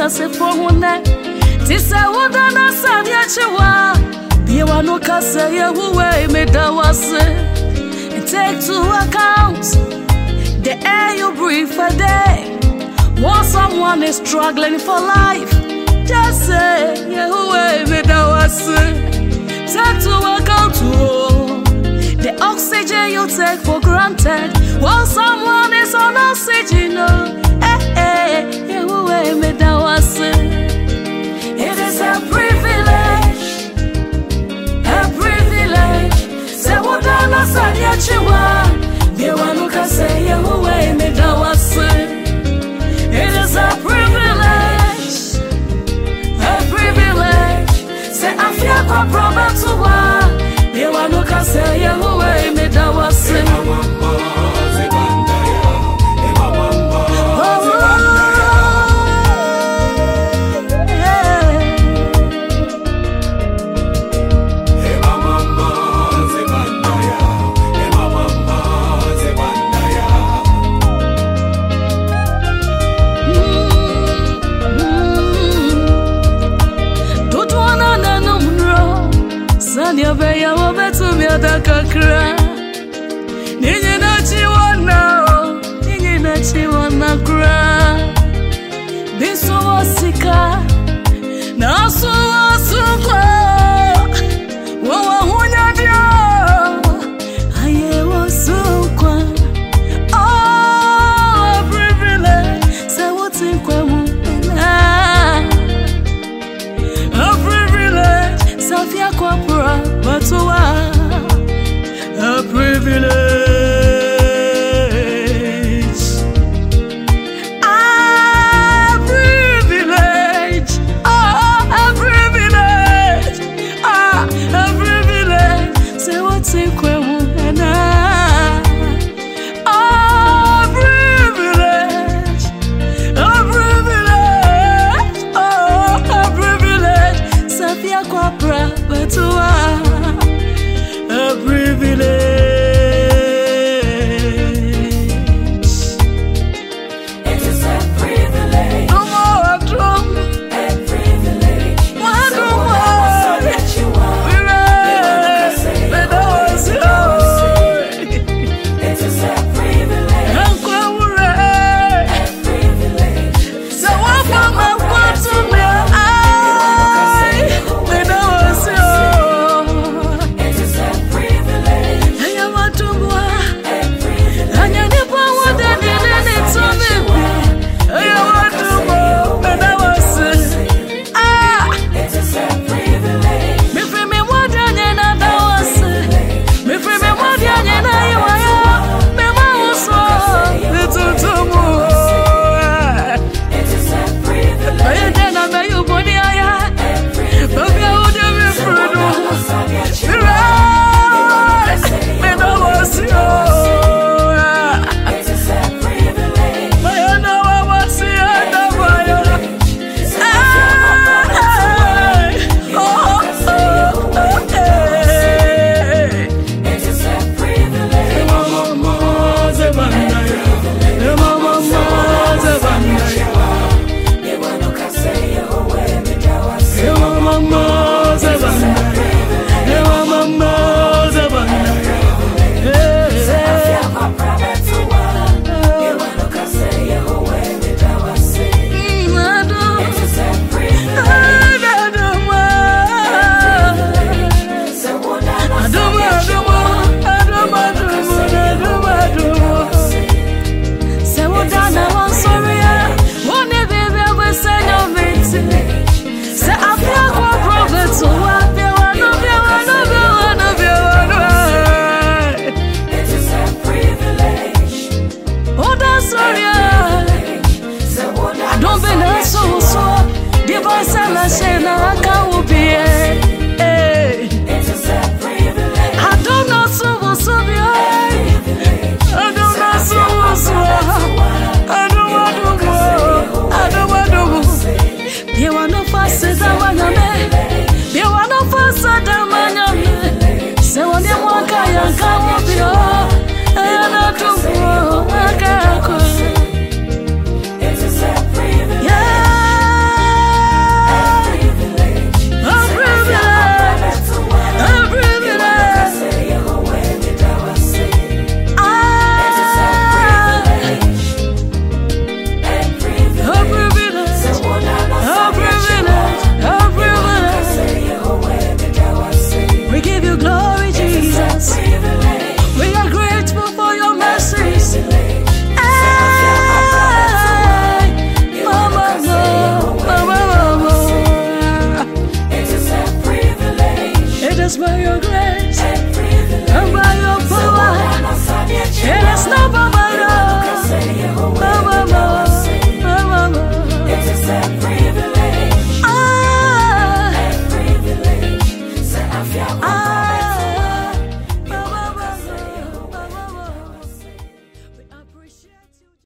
se for one. Tisa wudana sanya chiwa. Be one no kase ye way me da was. Take to account the air you breathe for day. When someone is struggling for life, just say, yeah, way me da was. Take to account the oxygen you take for granted. When someone is on oxygen, yeah, way me da was. It is a privilege, say what I said, yet you are. Be one who can say, yeah, way me da was. It is a privilege, say I feel quite problem to one. Be one who can say, yeah, way me da was. Sanya beya wabetu miada kakra. Ninyi na chiwana kra. Biso wasika na asu kwa. Wawa hunya dia aye wasukwa. Oh, privilege say what's in kwa muna. A privilege Safia Kwapura Matua. A privilege